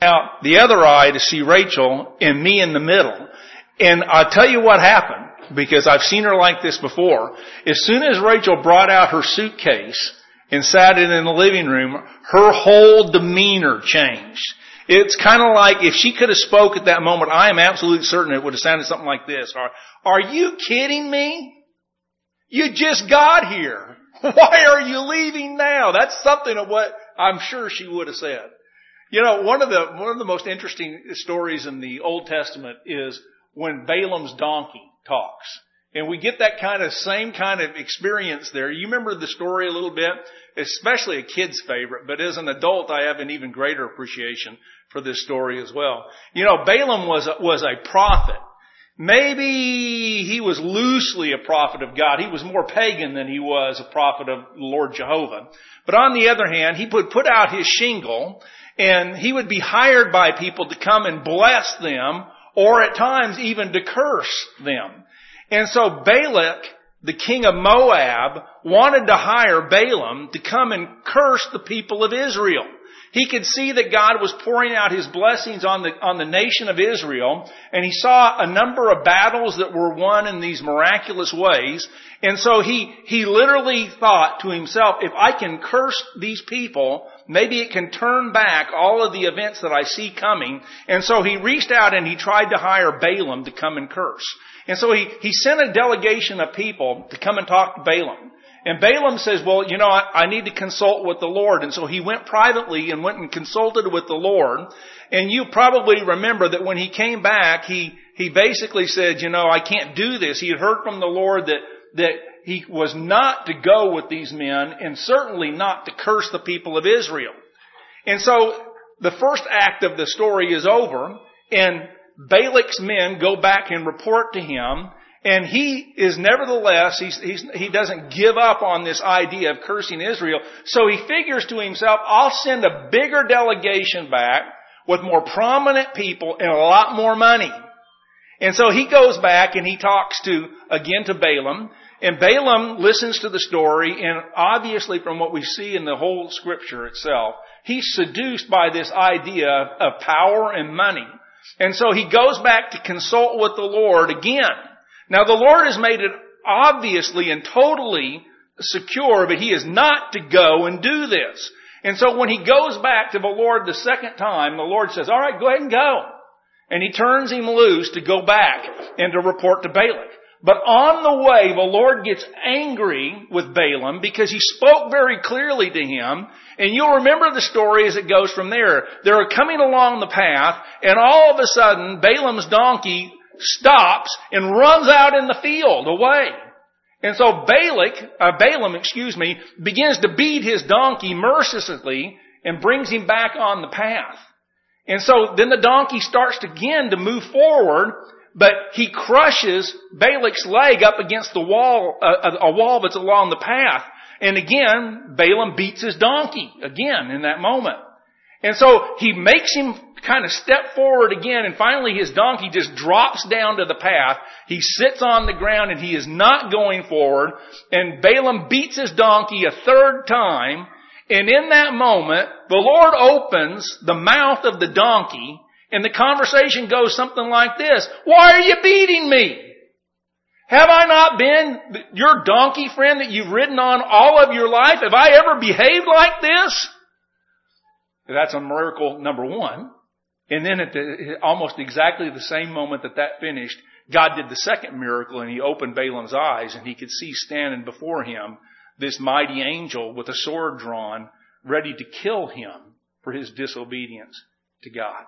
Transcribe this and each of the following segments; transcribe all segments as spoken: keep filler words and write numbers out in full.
out the other eye to see Rachel and me in the middle. And I'll tell you what happened, because I've seen her like this before. As soon as Rachel brought out her suitcase and sat it in the living room, her whole demeanor changed. It's kind of like if she could have spoke at that moment, I am absolutely certain it would have sounded something like this. Are, are you kidding me? You just got here. Why are you leaving now? That's something of what I'm sure she would have said. You know, one of the, one of the most interesting stories in the Old Testament is when Balaam's donkey talks. And we get that kind of same kind of experience there. You remember the story a little bit? Especially a kid's favorite, but as an adult I have an even greater appreciation for this story as well. You know, Balaam was a, was a prophet. Maybe he was loosely a prophet of God. He was more pagan than he was a prophet of Lord Jehovah. But on the other hand, he would put out his shingle and he would be hired by people to come and bless them, or at times even to curse them. And so Balak, the king of Moab, wanted to hire Balaam to come and curse the people of Israel. He could see that God was pouring out His blessings on the, on the nation of Israel, and he saw a number of battles that were won in these miraculous ways. And so he, he literally thought to himself, if I can curse these people, maybe it can turn back all of the events that I see coming. And so he reached out and he tried to hire Balaam to come and curse. And so he, he sent a delegation of people to come and talk to Balaam. And Balaam says, well, you know, I, I need to consult with the Lord. And so he went privately and went and consulted with the Lord. And you probably remember that when he came back, he, he basically said, you know, I can't do this. He had heard from the Lord that, that he was not to go with these men and certainly not to curse the people of Israel. And so the first act of the story is over, and Balak's men go back and report to him. And he is nevertheless, he's, he's, he doesn't give up on this idea of cursing Israel. So he figures to himself, I'll send a bigger delegation back with more prominent people and a lot more money. And so he goes back and he talks to, again to Balaam. And Balaam listens to the story, and obviously from what we see in the whole scripture itself, he's seduced by this idea of power and money. And so he goes back to consult with the Lord again. Now the Lord has made it obviously and totally secure, but he is not to go and do this. And so when he goes back to the Lord the second time, the Lord says, all right, go ahead and go. And he turns him loose to go back and to report to Balak. But on the way, the Lord gets angry with Balaam because he spoke very clearly to him. And you'll remember the story as it goes from there. They're coming along the path, and all of a sudden, Balaam's donkey stops and runs out in the field away. And so Balak, uh, Balaam, excuse me, begins to beat his donkey mercilessly and brings him back on the path. And so then the donkey starts again to move forward, but he crushes Balak's leg up against the wall, uh, a wall that's along the path. And again, Balaam beats his donkey again in that moment. And so he makes him kind of step forward again, and finally his donkey just drops down to the path. He sits on the ground and he is not going forward. And Balaam beats his donkey a third time. And in that moment, the Lord opens the mouth of the donkey, and the conversation goes something like this. Why are you beating me? Have I not been your donkey friend that you've ridden on all of your life? Have I ever behaved like this? That's a miracle number one. And then at the, almost exactly the same moment that that finished, God did the second miracle, and he opened Balaam's eyes, and he could see standing before him this mighty angel with a sword drawn, ready to kill him for his disobedience to God.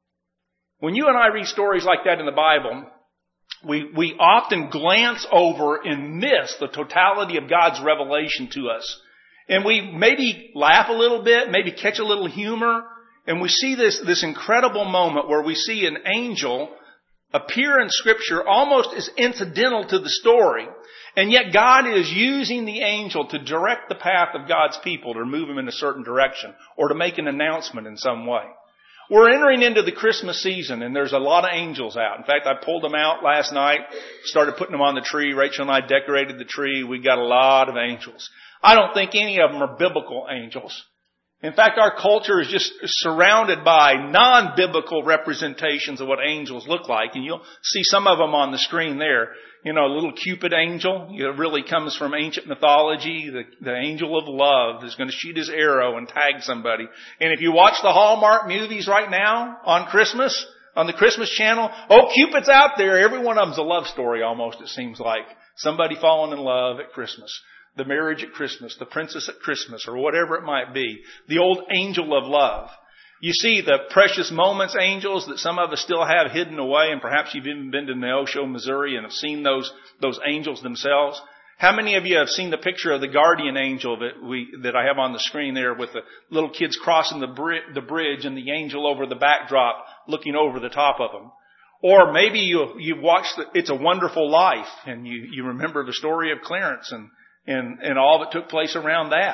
When you and I read stories like that in the Bible, we, we often glance over and miss the totality of God's revelation to us. And we maybe laugh a little bit, maybe catch a little humor, and we see this, this incredible moment where we see an angel appear in Scripture almost as incidental to the story. And yet God is using the angel to direct the path of God's people, to move them in a certain direction, or to make an announcement in some way. We're entering into the Christmas season, and there's a lot of angels out. In fact, I pulled them out last night, started putting them on the tree. Rachel and I decorated the tree. We got a lot of angels. I don't think any of them are biblical angels. In fact, our culture is just surrounded by non-biblical representations of what angels look like. And you'll see some of them on the screen there. You know, a little Cupid angel. It really comes from ancient mythology. The, the angel of love is going to shoot his arrow and tag somebody. And if you watch the Hallmark movies right now on Christmas, on the Christmas channel, oh, Cupid's out there. Every one of them's a love story almost, it seems like. Somebody falling in love at Christmas. The marriage at Christmas, the princess at Christmas, or whatever it might be. The old angel of love. You see the precious moments angels that some of us still have hidden away, and perhaps you've even been to Neosho, Missouri, and have seen those, those angels themselves. How many of you have seen the picture of the guardian angel that we, that I have on the screen there with the little kids crossing the, bri- the bridge and the angel over the backdrop looking over the top of them? Or maybe you, you've watched the, It's a Wonderful Life, and you, you remember the story of Clarence and And, and all that took place around that.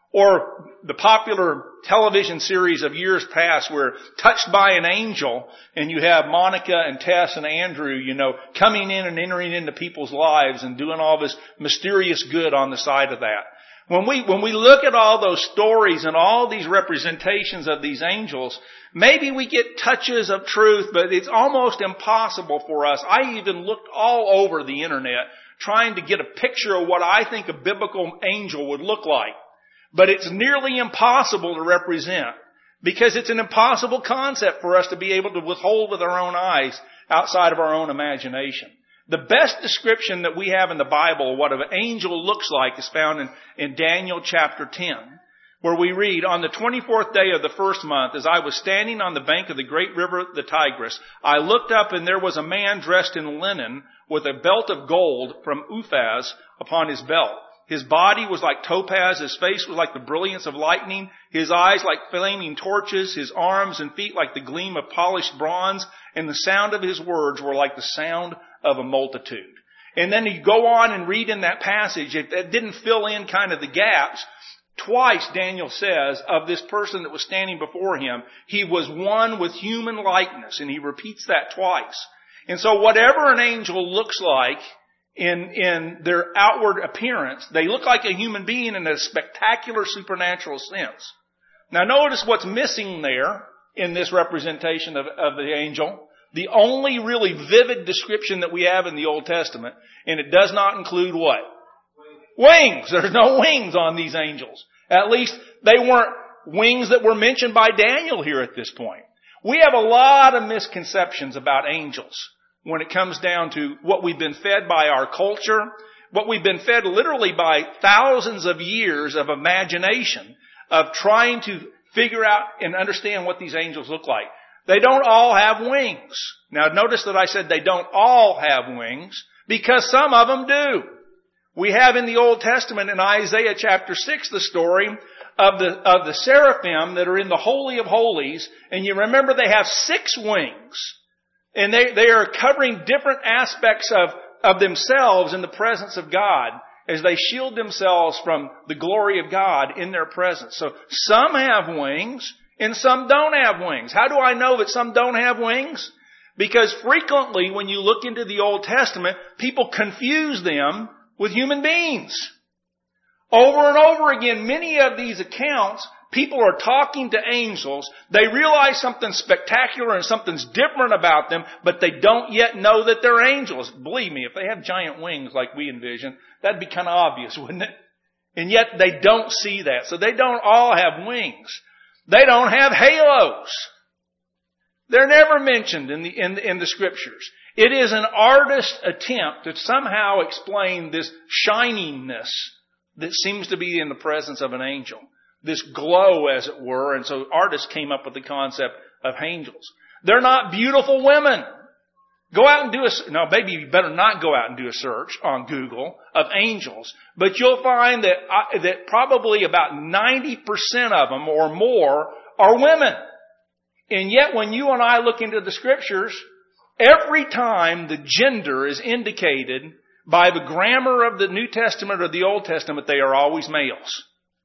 Or the popular television series of years past where Touched by an Angel, and you have Monica and Tess and Andrew, you know, coming in and entering into people's lives and doing all this mysterious good on the side of that. When we, when we look at all those stories and all these representations of these angels, maybe we get touches of truth, but it's almost impossible for us. I even looked all over the internet trying to get a picture of what I think a biblical angel would look like. But it's nearly impossible to represent because it's an impossible concept for us to be able to withhold with our own eyes outside of our own imagination. The best description that we have in the Bible of what an angel looks like is found in, in Daniel chapter ten, where we read, on the twenty-fourth day of the first month, as I was standing on the bank of the great river, the Tigris, I looked up and there was a man dressed in linen with a belt of gold from Uphaz upon his belt. His body was like topaz, his face was like the brilliance of lightning, his eyes like flaming torches, his arms and feet like the gleam of polished bronze, and the sound of his words were like the sound of a multitude. And then you go on and read in that passage, it, it didn't fill in kind of the gaps. Twice Daniel says of this person that was standing before him, he was one with human likeness, and he repeats that twice. And so whatever an angel looks like in, in their outward appearance, they look like a human being in a spectacular supernatural sense. Now notice what's missing there in this representation of, of the angel. The only really vivid description that we have in the Old Testament, and it does not include what? Wings. There's no wings on these angels. At least they weren't wings that were mentioned by Daniel here at this point. We have a lot of misconceptions about angels when it comes down to what we've been fed by our culture, what we've been fed literally by thousands of years of imagination of trying to figure out and understand what these angels look like. They don't all have wings. Now notice that I said they don't all have wings because some of them do. We have in the Old Testament in Isaiah chapter six the story of the, of the seraphim that are in the Holy of Holies. And you remember they have six wings. And they, they are covering different aspects of, of themselves in the presence of God as they shield themselves from the glory of God in their presence. So some have wings and some don't have wings. How do I know that some don't have wings? Because frequently when you look into the Old Testament, people confuse them with human beings. Over and over again, many of these accounts, people are talking to angels. They realize something spectacular and something's different about them, but they don't yet know that they're angels. Believe me, if they have giant wings like we envision, that'd be kind of obvious, wouldn't it? And yet they don't see that. So they don't all have wings. They don't have halos. They're never mentioned in the, in the, in the scriptures. It is an artist's attempt to somehow explain this shininess that seems to be in the presence of an angel. This glow, as it were, and so artists came up with the concept of angels. They're not beautiful women. Go out and do a, no, maybe you better not go out and do a search on Google of angels, but you'll find that, uh, that probably about ninety percent of them or more are women. And yet when you and I look into the scriptures, every time the gender is indicated by the grammar of the New Testament or the Old Testament, they are always males.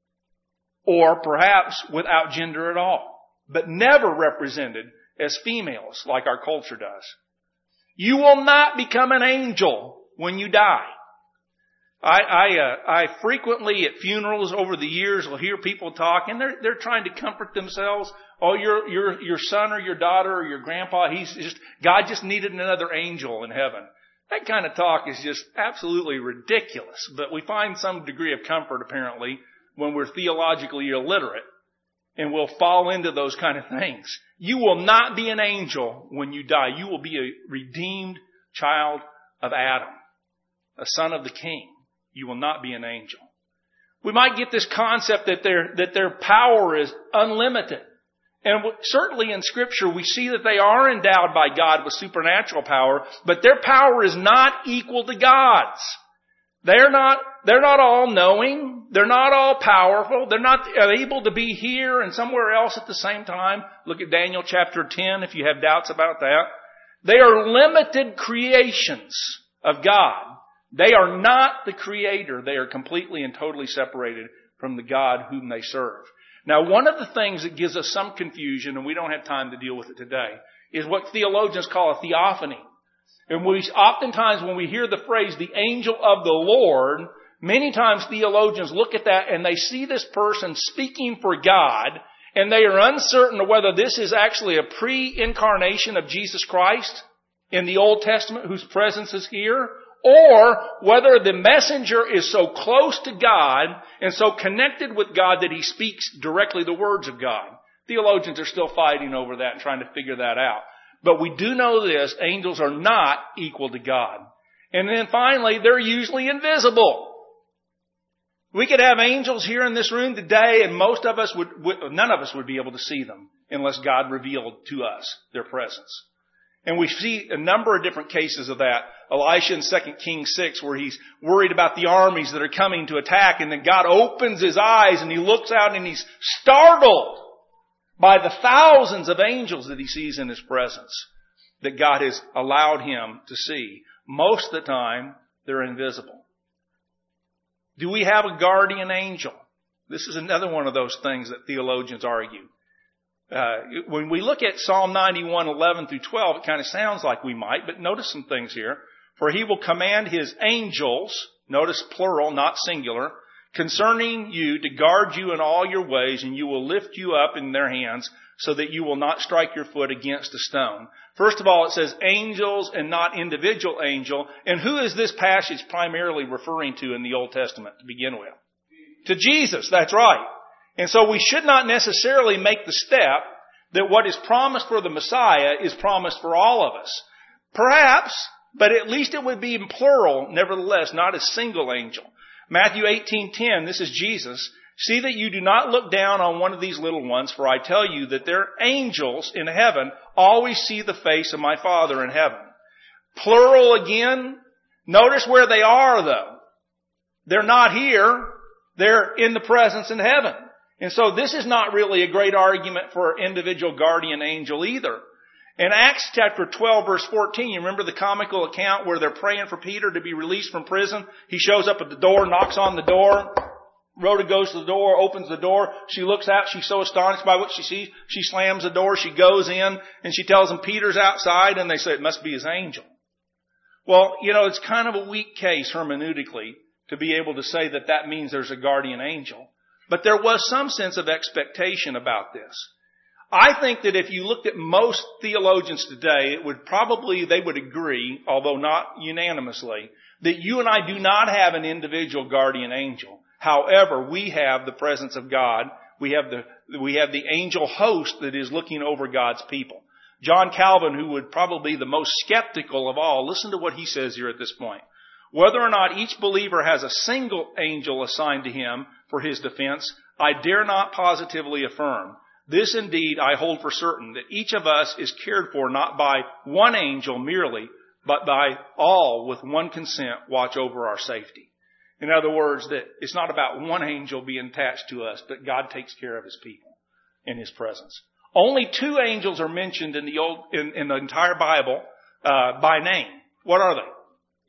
Or perhaps without gender at all, but never represented as females like our culture does. You will not become an angel when you die. I, I, uh, I frequently at funerals over the years will hear people talk, and they're, they're trying to comfort themselves. Oh, your, your, your son or your daughter or your grandpa, he's just, God just needed another angel in heaven. That kind of talk is just absolutely ridiculous, but we find some degree of comfort apparently when we're theologically illiterate, and we'll fall into those kind of things. You will not be an angel when you die. You will be a redeemed child of Adam, a son of the King. You will not be an angel. We might get this concept that their, that their power is unlimited. And certainly in Scripture we see that they are endowed by God with supernatural power, but their power is not equal to God's. They're not, they're not all knowing. They're not all powerful. They're not able to be here and somewhere else at the same time. Look at Daniel chapter ten if you have doubts about that. They are limited creations of God. They are not the Creator. They are completely and totally separated from the God whom they serve. Now, one of the things that gives us some confusion, and we don't have time to deal with it today, is what theologians call a theophany. And we oftentimes, when we hear the phrase, the angel of the Lord, many times theologians look at that and they see this person speaking for God, and they are uncertain of whether this is actually a pre-incarnation of Jesus Christ in the Old Testament, whose presence is here, or whether the messenger is so close to God and so connected with God that he speaks directly the words of God. Theologians are still fighting over that and trying to figure that out. But we do know this, angels are not equal to God. And then finally, they're usually invisible. We could have angels here in this room today, and most of us would, none of us would be able to see them unless God revealed to us their presence. And we see a number of different cases of that. Elisha in Second Kings six, where he's worried about the armies that are coming to attack, and then God opens his eyes and he looks out and he's startled by the thousands of angels that he sees in his presence that God has allowed him to see. Most of the time, they're invisible. Do we have a guardian angel? This is another one of those things that theologians argue. Uh, when we look at Psalm ninety-one, eleven through twelve, it kind of sounds like we might, but notice some things here. For he will command his angels, notice plural, not singular, concerning you to guard you in all your ways, and you will lift you up in their hands so that you will not strike your foot against a stone. First of all, it says angels and not individual angel. And who is this passage primarily referring to in the Old Testament to begin with? To Jesus, that's right. And so we should not necessarily make the step that what is promised for the Messiah is promised for all of us. Perhaps, but at least it would be in plural, nevertheless, not a single angel. Matthew eighteen ten, this is Jesus. See that you do not look down on one of these little ones, for I tell you that their angels in heaven always see the face of my Father in heaven. Plural again. Notice where they are, though. They're not here. They're in the presence in heaven. And so this is not really a great argument for an individual guardian angel either. In Acts chapter twelve verse fourteen, you remember the comical account where they're praying for Peter to be released from prison? He shows up at the door, knocks on the door. Rhoda goes to the door, opens the door. She looks out. She's so astonished by what she sees. She slams the door. She goes in and she tells them Peter's outside, and they say it must be his angel. Well, you know, it's kind of a weak case hermeneutically to be able to say that that means there's a guardian angel. But there was some sense of expectation about this. I think that if you looked at most theologians today, it would probably, they would agree, although not unanimously, that you and I do not have an individual guardian angel. However, we have the presence of God. We have the, we have the angel host that is looking over God's people. John Calvin, who would probably be the most skeptical of all, listen to what he says here at this point. Whether or not each believer has a single angel assigned to him for his defense, I dare not positively affirm. This indeed I hold for certain, that each of us is cared for not by one angel merely, but by all with one consent watch over our safety. In other words, that it's not about one angel being attached to us, but God takes care of his people in his presence. Only two angels are mentioned in the old, in, in the entire Bible, uh, by name. What are they?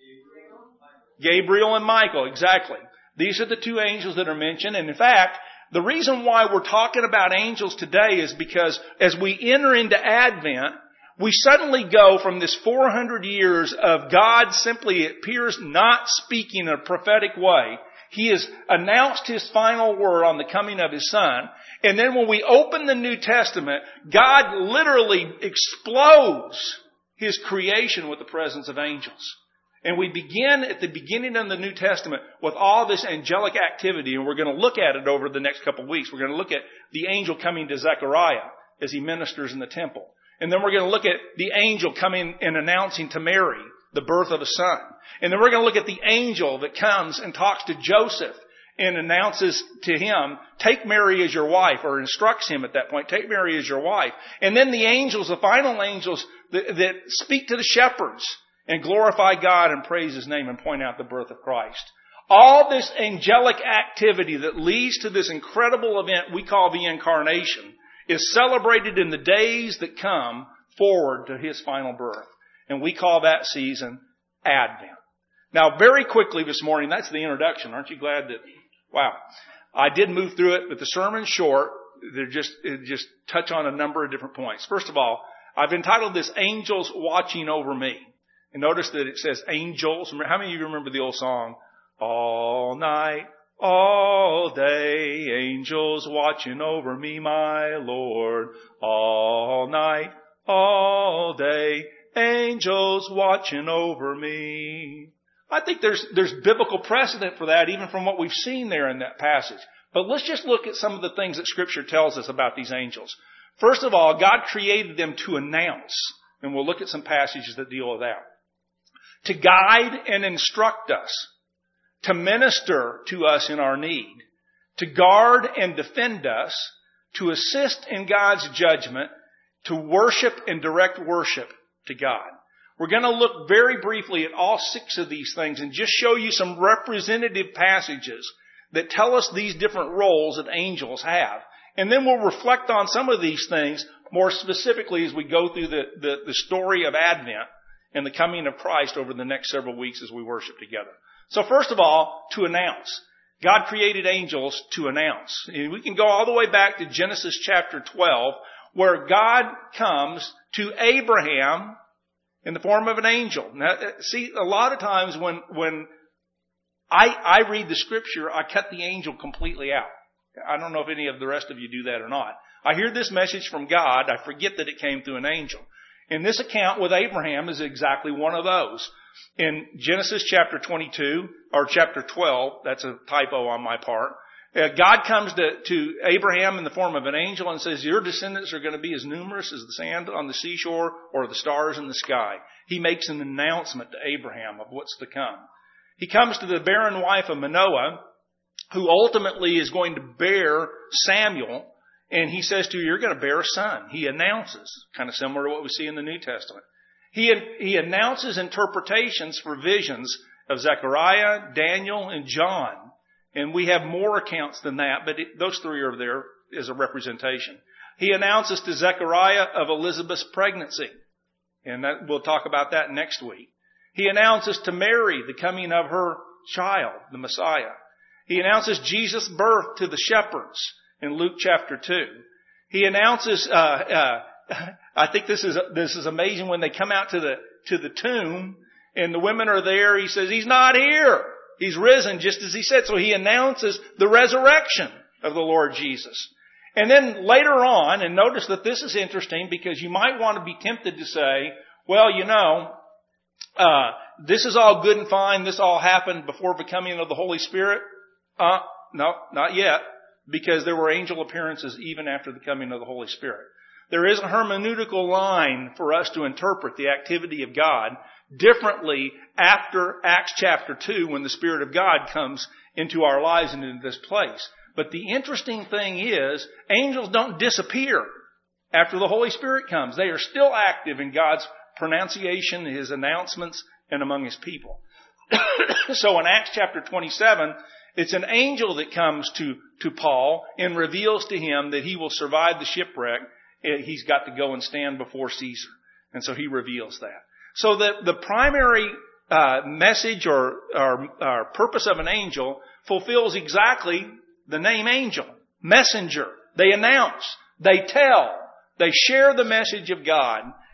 Gabriel and Michael, exactly. These are the two angels that are mentioned. And in fact, the reason why we're talking about angels today is because as we enter into Advent, We suddenly go from this four hundred years of God simply, it appears, not speaking in a prophetic way. He has announced His final word on the coming of His Son. And then when we open the New Testament, God literally explodes His creation with the presence of angels. And we begin at the beginning of the New Testament with all this angelic activity, and we're going to look at it over the next couple of weeks. We're going to look at the angel coming to Zechariah as he ministers in the temple. And then we're going to look at the angel coming and announcing to Mary the birth of a son. And then we're going to look at the angel that comes and talks to Joseph and announces to him, take Mary as your wife, or instructs him at that point, take Mary as your wife. And then the angels, the final angels that, that speak to the shepherds and glorify God and praise His name and point out the birth of Christ. All this angelic activity that leads to this incredible event we call the Incarnation is celebrated in the days that come forward to His final birth. And we call that season Advent. Now, very quickly this morning, that's the introduction. Aren't you glad that, wow. I did move through it, but the sermon's short. They're just, it just touch on a number of different points. First of all, I've entitled this Angels Watching Over Me. And notice that it says angels. How many of you remember the old song? All night, all day, angels watching over me, my Lord. All night, all day, angels watching over me. I think there's, there's biblical precedent for that, even from what we've seen there in that passage. But let's just look at some of the things that Scripture tells us about these angels. First of all, God created them to announce. And we'll look at some passages that deal with that. To guide and instruct us. To minister to us in our need. To guard and defend us. To assist in God's judgment. To worship and direct worship to God. We're going to look very briefly at all six of these things and just show you some representative passages that tell us these different roles that angels have. And then we'll reflect on some of these things more specifically as we go through the, the, the story of Advent and the coming of Christ over the next several weeks as we worship together. So first of all, to announce. God created angels to announce. And we can go all the way back to Genesis chapter twelve, where God comes to Abraham in the form of an angel. Now, see, a lot of times when, when I, I read the Scripture, I cut the angel completely out. I don't know if any of the rest of you do that or not. I hear this message from God. I forget that it came through an angel. And this account with Abraham is exactly one of those. In Genesis chapter twenty-two, or chapter twelve, that's a typo on my part, uh, God comes to, to Abraham in the form of an angel and says, your descendants are going to be as numerous as the sand on the seashore or the stars in the sky. He makes an announcement to Abraham of what's to come. He comes to the barren wife of Manoah, who ultimately is going to bear Samuel, and he says to her, you're going to bear a son. He announces, kind of similar to what we see in the New Testament. He, he announces interpretations for visions of Zechariah, Daniel, and John. And we have more accounts than that, but it, those three are there as a representation. He announces to Zechariah of Elizabeth's pregnancy. And that, we'll talk about that next week. He announces to Mary the coming of her child, the Messiah. He announces Jesus' birth to the shepherds in Luke chapter two. He announces, uh, uh, I think this is, this is amazing when they come out to the, to the tomb and the women are there. He says, he's not here. He's risen just as he said. So he announces the resurrection of the Lord Jesus. And then later on, and notice that this is interesting because you might want to be tempted to say, well, you know, uh, this is all good and fine. This all happened before the coming of the Holy Spirit. Uh, no, not yet, because there were angel appearances even after the coming of the Holy Spirit. There is a hermeneutical line for us to interpret the activity of God differently after Acts chapter two when the Spirit of God comes into our lives and into this place. But the interesting thing is, angels don't disappear after the Holy Spirit comes. They are still active in God's pronunciation, His announcements, and among His people. So in Acts chapter twenty-seven, it's an angel that comes to, to Paul and reveals to him that he will survive the shipwreck. He's got to go and stand before Caesar. And so he reveals that. So the, the primary uh, message or, or, or purpose of an angel fulfills exactly the name angel. Messenger. They announce. They tell. They share the message of God.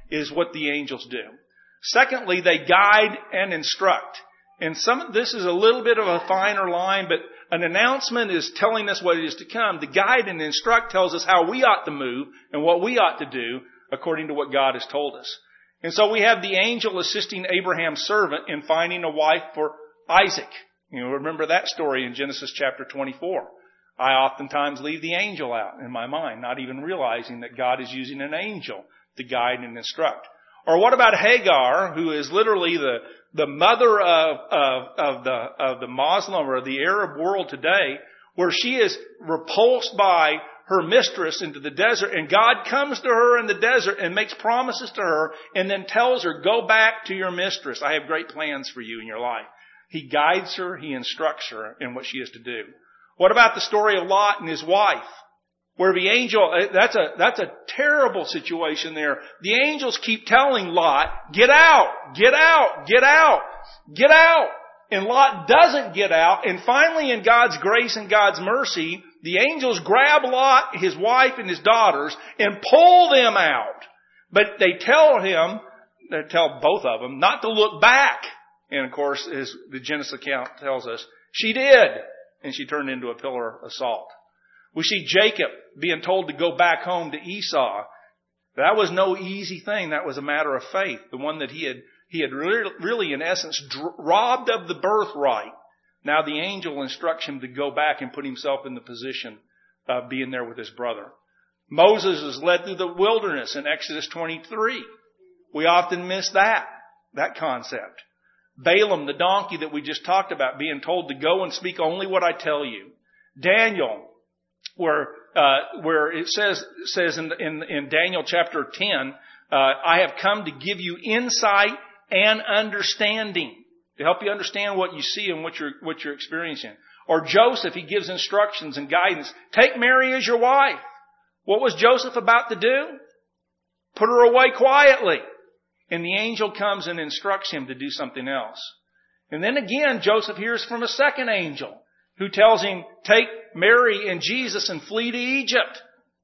is what the angels do. Secondly, they guide and instruct. And some, this is a little bit of a finer line, but an announcement is telling us what is to come. The guide and instruct tells us how we ought to move and what we ought to do according to what God has told us. And so we have the angel assisting Abraham's servant in finding a wife for Isaac. You know, remember that story in Genesis chapter twenty-four. I oftentimes leave the angel out in my mind, not even realizing that God is using an angel to guide and instruct. Or what about Hagar, who is literally the, the mother of, of, of the, of the Muslim or the Arab world today, where she is repulsed by her mistress into the desert, and God comes to her in the desert and makes promises to her and then tells her, go back to your mistress. I have great plans for you in your life. He guides her, he instructs her in what she is to do. What about the story of Lot and his wife? Where the angel, that's a, that's a terrible situation there. The angels keep telling Lot, get out, get out, get out, get out. And Lot doesn't get out. And finally, in God's grace and God's mercy, the angels grab Lot, his wife, and his daughters and pull them out. But they tell him, they tell both of them, not to look back. And of course, as the Genesis account tells us, she did. And she turned into a pillar of salt. We see Jacob being told to go back home to Esau. That was no easy thing. That was a matter of faith. The one that he had, he had really, really in essence, dr- robbed of the birthright. Now the angel instructs him to go back and put himself in the position of being there with his brother. Moses is led through the wilderness in Exodus twenty-three. We often miss that, that concept. Balaam, the donkey that we just talked about, being told to go and speak only what I tell you. Daniel, where uh, where it says says in, in, in Daniel chapter ten, uh, I have come to give you insight and understanding to help you understand what you see and what you're what you're experiencing. Or Joseph, he gives instructions and guidance. Take Mary as your wife. What was Joseph about to do? Put her away quietly. And the angel comes and instructs him to do something else. And then again, Joseph hears from a second angel who tells him, take Mary and Jesus and flee to Egypt.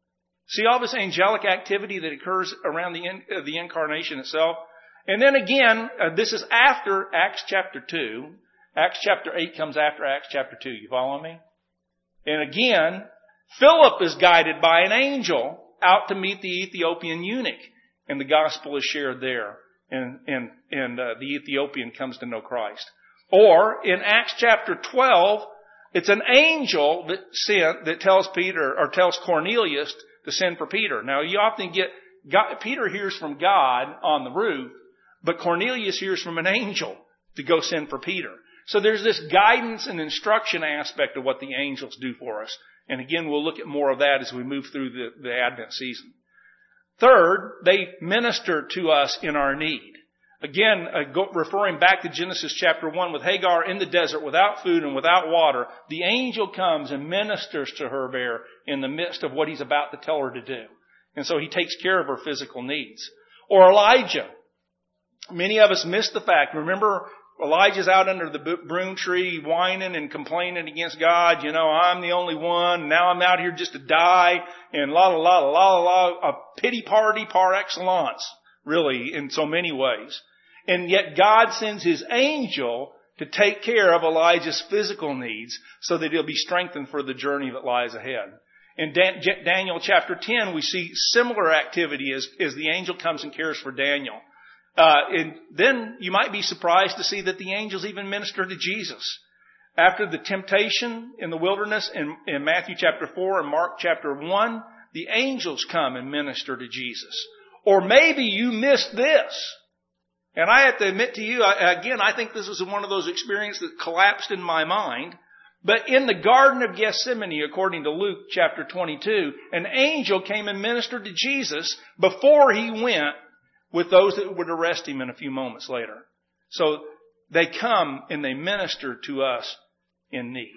See all this angelic activity that occurs around the, in, uh, the incarnation itself? And then again, uh, this is after Acts chapter two. Acts chapter eight comes after Acts chapter two. You follow me? And again, Philip is guided by an angel out to meet the Ethiopian eunuch. And the gospel is shared there. And, and, and uh, the Ethiopian comes to know Christ. Or in Acts chapter twelve, it's an angel that sent, that tells Peter, or tells Cornelius to send for Peter. Now you often get, God, Peter hears from God on the roof, but Cornelius hears from an angel to go send for Peter. So there's this guidance and instruction aspect of what the angels do for us. And again, we'll look at more of that as we move through the, the Advent season. Third, they minister to us in our need. Again, uh, go, referring back to Genesis chapter one, with Hagar in the desert without food and without water, the angel comes and ministers to her there in the midst of what he's about to tell her to do. And so he takes care of her physical needs. Or Elijah. Many of us miss the fact. Remember, Elijah's out under the broom tree whining and complaining against God. You know, I'm the only one. Now I'm out here just to die. And la la la la la la. A pity party par excellence, really, in so many ways. And yet God sends his angel to take care of Elijah's physical needs so that he'll be strengthened for the journey that lies ahead. In Dan- Daniel chapter ten, we see similar activity as, as the angel comes and cares for Daniel. Uh, and then you might be surprised to see that the angels even minister to Jesus. After the temptation in the wilderness in, in Matthew chapter four and Mark chapter one, the angels come and minister to Jesus. Or maybe you missed this. And I have to admit to you, again, I think this is one of those experiences that collapsed in my mind. But in the Garden of Gethsemane, according to Luke chapter twenty-two, an angel came and ministered to Jesus before he went with those that would arrest him in a few moments later. So they come and they minister to us in need.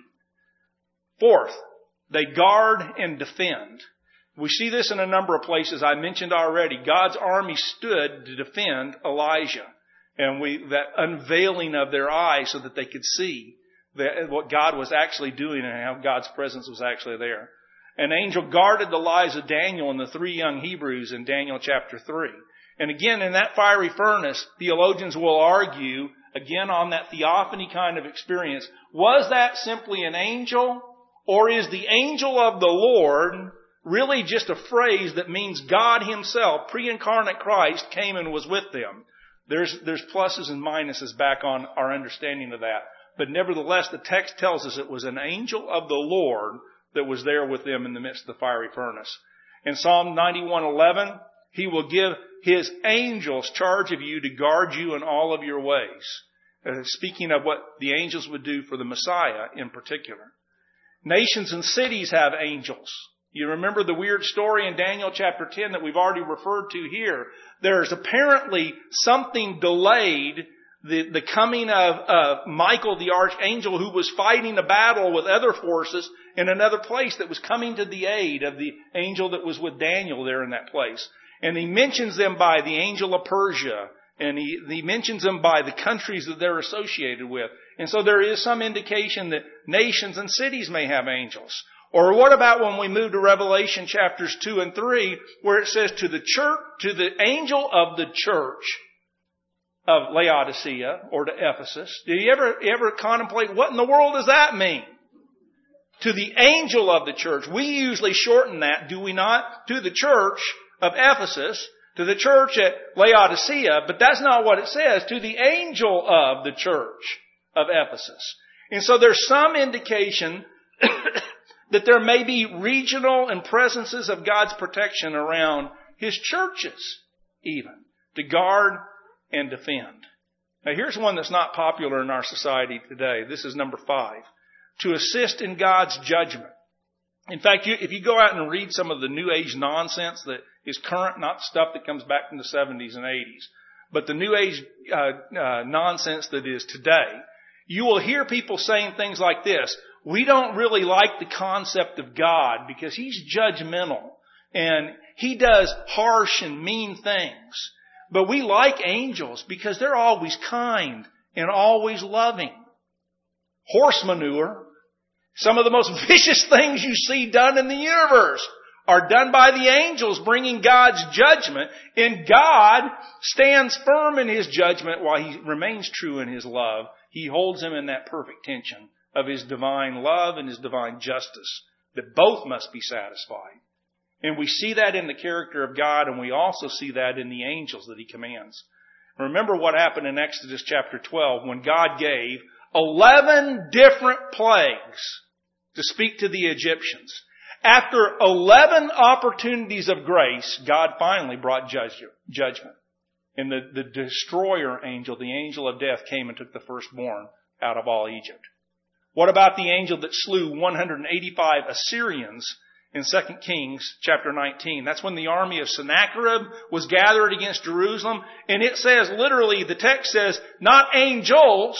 Fourth, they guard and defend. We see this in a number of places. I mentioned already, God's army stood to defend Elijah. And we, that unveiling of their eyes so that they could see that what God was actually doing and how God's presence was actually there. An angel guarded the lives of Daniel and the three young Hebrews in Daniel chapter three. And again, in that fiery furnace, theologians will argue, again on that theophany kind of experience, was that simply an angel? Or is the angel of the Lord really just a phrase that means God himself, pre-incarnate Christ, came and was with them? There's, there's pluses and minuses back on our understanding of that. But nevertheless, the text tells us it was an angel of the Lord that was there with them in the midst of the fiery furnace. In Psalm ninety-one eleven, he will give his angels charge of you to guard you in all of your ways. Uh, speaking of what the angels would do for the Messiah in particular. Nations and cities have angels. You remember the weird story in Daniel chapter ten that we've already referred to here. There's apparently something delayed the, the coming of, of Michael the archangel, who was fighting a battle with other forces in another place, that was coming to the aid of the angel that was with Daniel there in that place. And he mentions them by the angel of Persia, and he, he mentions them by the countries that they're associated with. And so there is some indication that nations and cities may have angels. Or what about when we move to Revelation chapters two and three, where it says to the church, to the angel of the church of Laodicea, or to Ephesus. Did you ever, ever contemplate what in the world does that mean? To the angel of the church. We usually shorten that, do we not? To the church of Ephesus, to the church at Laodicea, but that's not what it says. To the angel of the church of Ephesus. And so there's some indication that there may be regional and presences of God's protection around his churches, even, to guard and defend. Now here's one that's not popular in our society today. This is number five. To assist in God's judgment. In fact, you, if you go out and read some of the New Age nonsense that is current, not stuff that comes back from the seventies and eighties, but the New Age uh, uh, nonsense that is today, you will hear people saying things like this: we don't really like the concept of God because he's judgmental and he does harsh and mean things. But we like angels because they're always kind and always loving. Horse manure. Some of the most vicious things you see done in the universe are done by the angels, bringing God's judgment. And God stands firm in his judgment while he remains true in his love. He holds him in that perfect tension of his divine love and his divine justice, that both must be satisfied. And we see that in the character of God, and we also see that in the angels that he commands. Remember what happened in Exodus chapter twelve when God gave eleven different plagues to speak to the Egyptians. After eleven opportunities of grace, God finally brought judgment. And the, the destroyer angel, the angel of death, came and took the firstborn out of all Egypt. What about the angel that slew one hundred eighty-five Assyrians in Second Kings chapter nineteen? That's when the army of Sennacherib was gathered against Jerusalem. And it says, literally, the text says, not angels,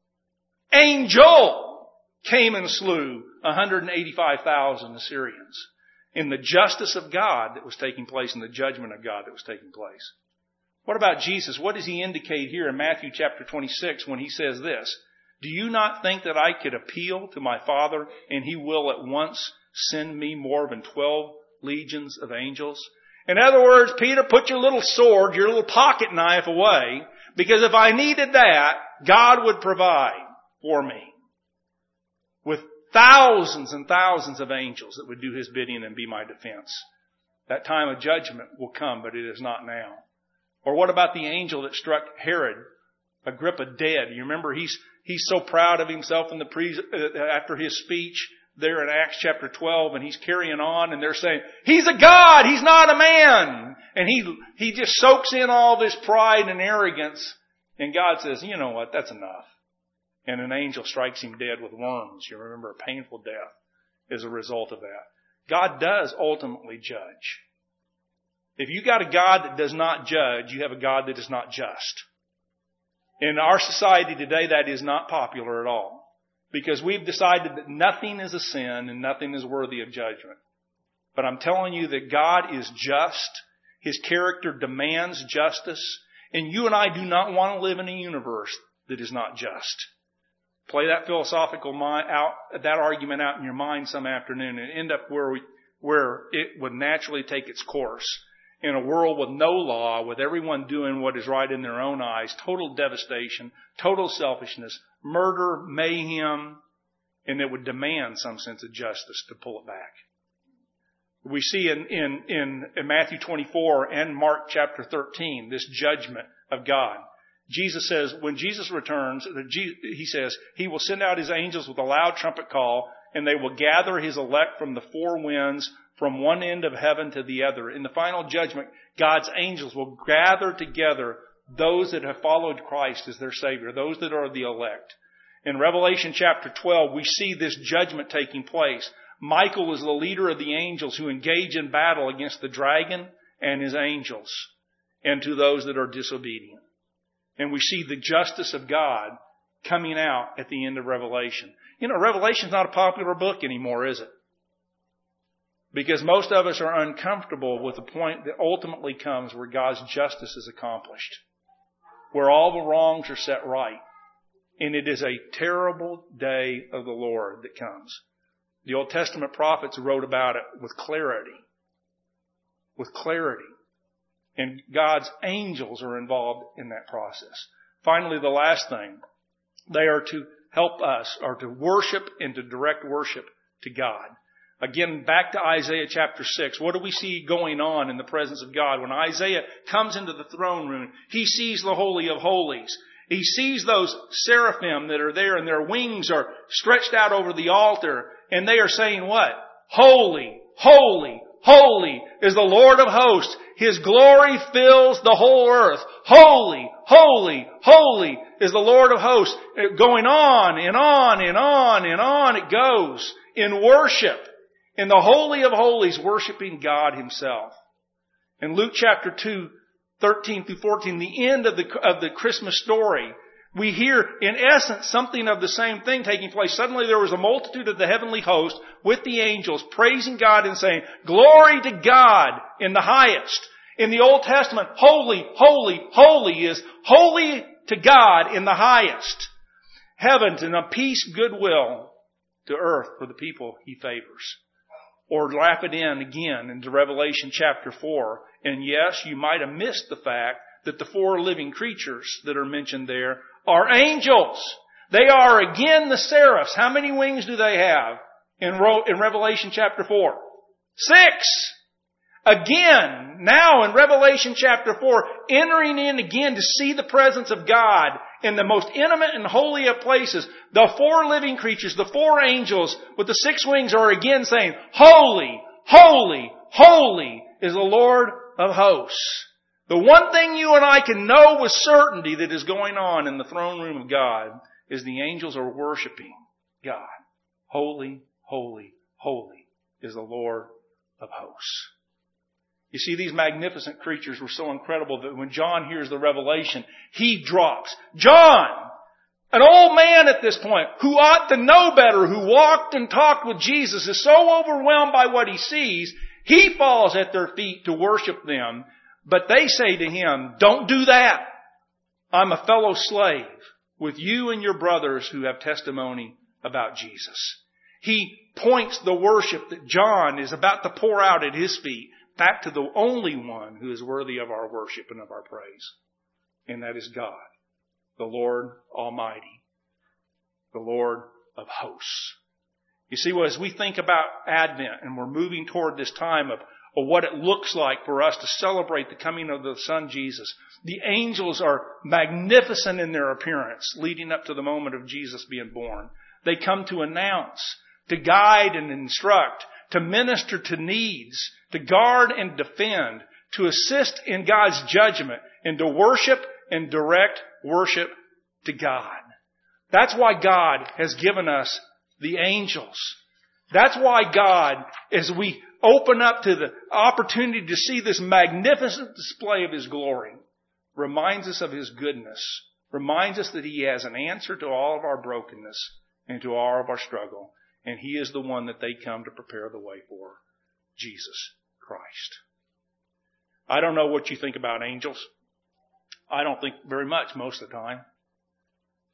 angel came and slew one hundred eighty-five thousand Assyrians in the justice of God that was taking place, in the judgment of God that was taking place. What about Jesus? What does he indicate here in Matthew chapter twenty-six when he says this? Do you not think that I could appeal to my Father and he will at once send me more than twelve legions of angels? In other words, Peter, put your little sword, your little pocket knife away, because if I needed that, God would provide for me with thousands and thousands of angels that would do his bidding and be my defense. That time of judgment will come, but it is not now. Or what about the angel that struck Herod Agrippa dead? You remember he's he's so proud of himself in the pre, uh, after his speech there in Acts chapter twelve, and he's carrying on, and they're saying, he's a god, he's not a man. And he he just soaks in all this pride and arrogance, and God says, you know what, that's enough. And an angel strikes him dead with worms. You remember, a painful death as a result of that. God does ultimately judge. If you got a God that does not judge, you have a God that is not just. In our society today, that is not popular at all. Because we've decided that nothing is a sin and nothing is worthy of judgment. But I'm telling you that God is just. His character demands justice. And you and I do not want to live in a universe that is not just. Play that philosophical mind out, that argument out in your mind some afternoon and end up where we, where it would naturally take its course. In a world with no law, with everyone doing what is right in their own eyes, total devastation, total selfishness, murder, mayhem, and it would demand some sense of justice to pull it back. We see in, in, in, in Matthew twenty-four and Mark chapter thirteen, this judgment of God. Jesus says, when Jesus returns, he says, he will send out his angels with a loud trumpet call, and they will gather his elect from the four winds, from one end of heaven to the other. In the final judgment, God's angels will gather together those that have followed Christ as their Savior, those that are the elect. In Revelation chapter twelve, we see this judgment taking place. Michael is the leader of the angels who engage in battle against the dragon and his angels, and to those that are disobedient. And we see the justice of God coming out at the end of Revelation. You know, Revelation's not a popular book anymore, is it? Because most of us are uncomfortable with the point that ultimately comes where God's justice is accomplished, where all the wrongs are set right. And it is a terrible day of the Lord that comes. The Old Testament prophets wrote about it with clarity. With clarity. And God's angels are involved in that process. Finally, the last thing, they are to help us, or to worship and to direct worship to God. Again, back to Isaiah chapter six. What do we see going on in the presence of God? When Isaiah comes into the throne room, he sees the Holy of Holies. He sees those seraphim that are there, and their wings are stretched out over the altar, and they are saying what? Holy, holy, holy is the Lord of hosts. His glory fills the whole earth. Holy, holy, holy is the Lord of hosts. Going on and on and on and on it goes in worship. In the Holy of Holies, worshiping God Himself. In Luke chapter two, thirteen through fourteen, the end of the, of the Christmas story, we hear, in essence, something of the same thing taking place. Suddenly there was a multitude of the heavenly host with the angels praising God and saying, "Glory to God in the highest." In the Old Testament, holy, holy, holy is holy to God in the highest. Heavens and a peace, goodwill to earth for the people He favors. Or wrap it in again into Revelation chapter four. And yes, you might have missed the fact that the four living creatures that are mentioned there are angels. They are again the seraphs. How many wings do they have in, in Revelation chapter four? Six! Again, now in Revelation chapter four, entering in again to see the presence of God in the most intimate and holy of places. The four living creatures, the four angels with the six wings are again saying, "Holy, holy, holy is the Lord of hosts." The one thing you and I can know with certainty that is going on in the throne room of God is the angels are worshiping God. Holy, holy, holy is the Lord of hosts. You see, these magnificent creatures were so incredible that when John hears the revelation, he drops. John, an old man at this point, who ought to know better, who walked and talked with Jesus, is so overwhelmed by what he sees, he falls at their feet to worship them. But they say to him, "Don't do that. I'm a fellow slave with you and your brothers who have testimony about Jesus." He points the worship that John is about to pour out at his feet back to the only one who is worthy of our worship and of our praise. And that is God, the Lord Almighty, the Lord of hosts. You see, as we think about Advent and we're moving toward this time of, of what it looks like for us to celebrate the coming of the Son Jesus, the angels are magnificent in their appearance leading up to the moment of Jesus being born. They come to announce, to guide and instruct, to minister to needs, to guard and defend, to assist in God's judgment, and to worship and direct worship to God. That's why God has given us the angels. That's why God, as we open up to the opportunity to see this magnificent display of His glory, reminds us of His goodness, reminds us that He has an answer to all of our brokenness and to all of our struggle. And He is the one that they come to prepare the way for, Jesus Christ. I don't know what you think about angels. I don't think very much most of the time.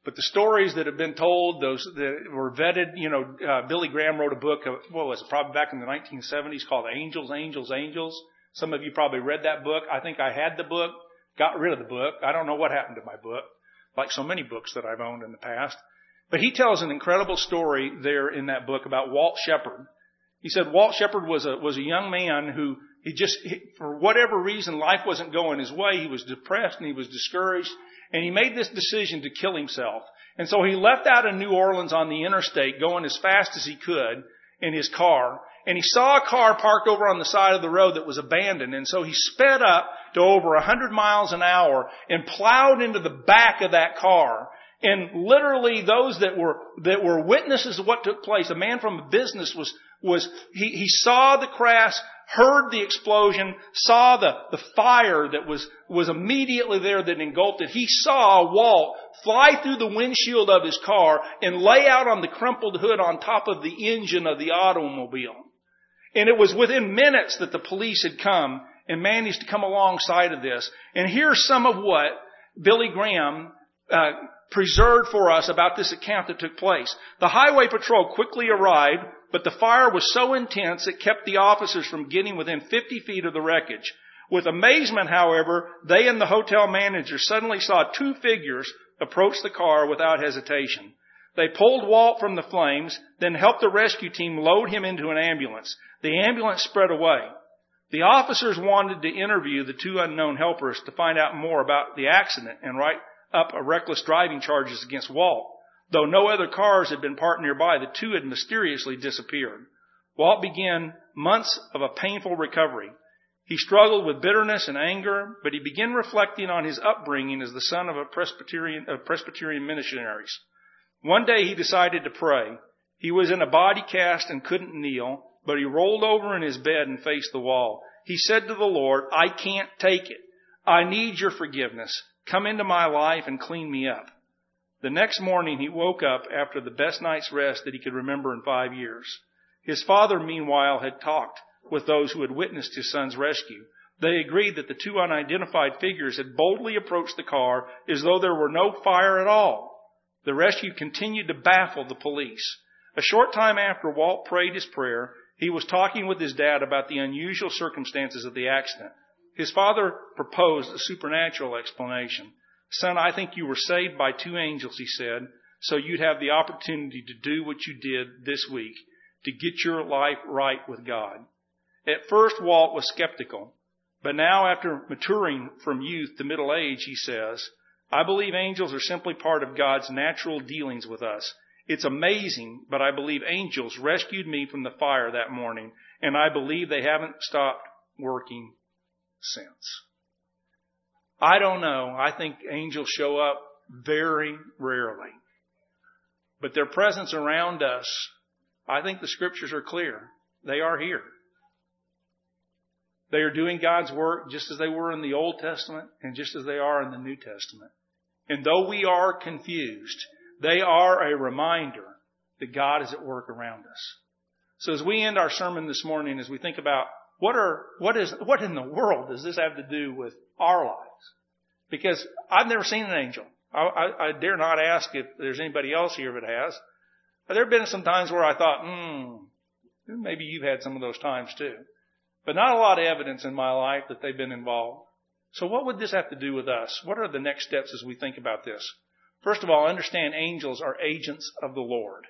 But the stories that have been told, those that were vetted, you know, uh, Billy Graham wrote a book, of, what was it, probably back in the nineteen seventies called Angels, Angels, Angels. Some of you probably read that book. I think I had the book, got rid of the book. I don't know what happened to my book, like so many books that I've owned in the past. But he tells an incredible story there in that book about Walt Shepard. He said Walt Shepard was a, was a young man who he just, he, for whatever reason, life wasn't going his way. He was depressed and he was discouraged. And he made this decision to kill himself. And so he left out of New Orleans on the interstate going as fast as he could in his car. And he saw a car parked over on the side of the road that was abandoned. And so he sped up to over one hundred miles an hour and plowed into the back of that car. And literally those that were, that were witnesses of what took place, a man from a business was, was, he, he saw the crash, heard the explosion, saw the, the fire that was, was immediately there that engulfed it. He saw Walt fly through the windshield of his car and lay out on the crumpled hood on top of the engine of the automobile. And it was within minutes that the police had come and managed to come alongside of this. And here's some of what Billy Graham, uh, preserved for us about this account that took place. The highway patrol quickly arrived, but the fire was so intense it kept the officers from getting within fifty feet of the wreckage. With amazement, however, they and the hotel manager suddenly saw two figures approach the car without hesitation. They pulled Walt from the flames, then helped the rescue team load him into an ambulance. The ambulance spread away. The officers wanted to interview the two unknown helpers to find out more about the accident and write up a reckless driving charges against Walt. Though no other cars had been parked nearby, the two had mysteriously disappeared. Walt began months of a painful recovery. He struggled with bitterness and anger, but he began reflecting on his upbringing as the son of a Presbyterian, of Presbyterian missionaries. One day he decided to pray. He was in a body cast and couldn't kneel, but he rolled over in his bed and faced the wall. He said to the Lord, "I can't take it. I need your forgiveness. Come into my life and clean me up." The next morning he woke up after the best night's rest that he could remember in five years. His father, meanwhile, had talked with those who had witnessed his son's rescue. They agreed that the two unidentified figures had boldly approached the car as though there were no fire at all. The rescue continued to baffle the police. A short time after Walt prayed his prayer, he was talking with his dad about the unusual circumstances of the accident. His father proposed a supernatural explanation. "Son, I think you were saved by two angels," he said, "so you'd have the opportunity to do what you did this week, to get your life right with God." At first, Walt was skeptical, but now after maturing from youth to middle age, he says, "I believe angels are simply part of God's natural dealings with us. It's amazing, but I believe angels rescued me from the fire that morning, and I believe they haven't stopped working since." I don't know. I think angels show up very rarely. But their presence around us, I think the scriptures are clear. They are here. They are doing God's work just as they were in the Old Testament and just as they are in the New Testament. And though we are confused, they are a reminder that God is at work around us. So as we end our sermon this morning, as we think about what are, what is, what in the world does this have to do with our lives? Because I've never seen an angel. I, I, I dare not ask if there's anybody else here that has. But there have been some times where I thought, hmm, maybe you've had some of those times too. But not a lot of evidence in my life that they've been involved. So what would this have to do with us? What are the next steps as we think about this? First of all, understand angels are agents of the Lord.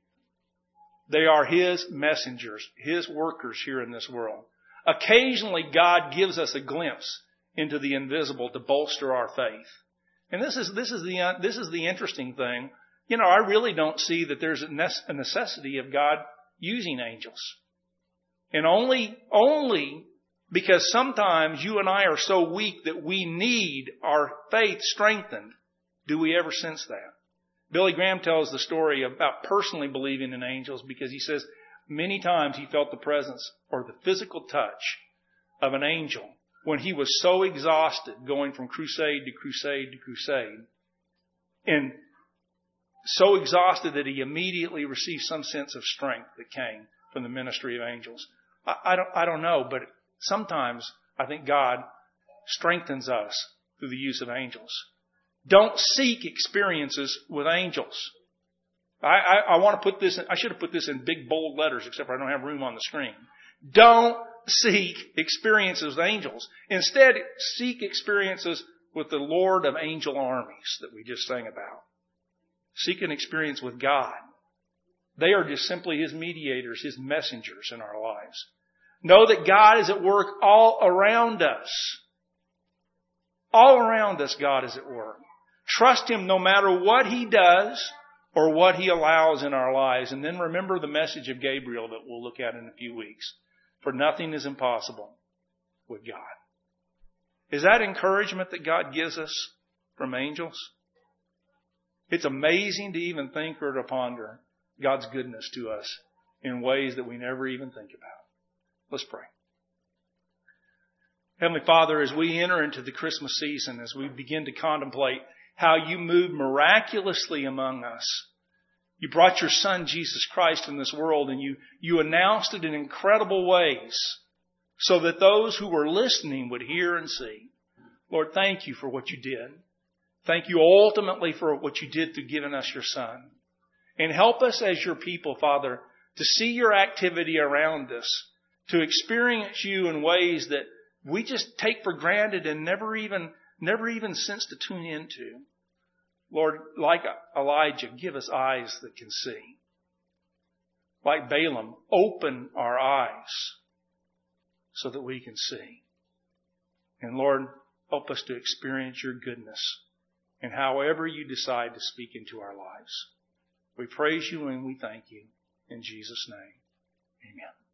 They are His messengers, His workers here in this world. Occasionally, God gives us a glimpse into the invisible to bolster our faith. And this is, this is the, uh, this is the interesting thing. You know, I really don't see that there's a necessity of God using angels. And only, only because sometimes you and I are so weak that we need our faith strengthened do we ever sense that. Billy Graham tells the story about personally believing in angels because he says many times he felt the presence or the physical touch of an angel when he was so exhausted going from crusade to crusade to crusade, and so exhausted that he immediately received some sense of strength that came from the ministry of angels. I, I don't, I don't know, but sometimes I think God strengthens us through the use of angels. Don't seek experiences with angels. I, I, I want to put this in, I should have put this in big bold letters, except for I don't have room on the screen. Don't seek experiences with angels. Instead, seek experiences with the Lord of angel armies that we just sang about. Seek an experience with God. They are just simply His mediators, His messengers in our lives. Know that God is at work all around us. All around us, God is at work. Trust Him no matter what He does or what He allows in our lives. And then remember the message of Gabriel that we'll look at in a few weeks. For nothing is impossible with God. Is that encouragement that God gives us from angels? It's amazing to even think or to ponder God's goodness to us in ways that we never even think about. Let's pray. Heavenly Father, as we enter into the Christmas season, as we begin to contemplate how You moved miraculously among us, You brought Your Son, Jesus Christ, in this world, and you, you announced it in incredible ways so that those who were listening would hear and see. Lord, thank You for what You did. Thank You ultimately for what You did through giving us Your Son. And help us as Your people, Father, to see Your activity around us, to experience You in ways that we just take for granted and never even, never even sense to tune into. Lord, like Elijah, give us eyes that can see. Like Balaam, open our eyes so that we can see. And Lord, help us to experience Your goodness and however You decide to speak into our lives. We praise You and we thank You. In Jesus' name, amen.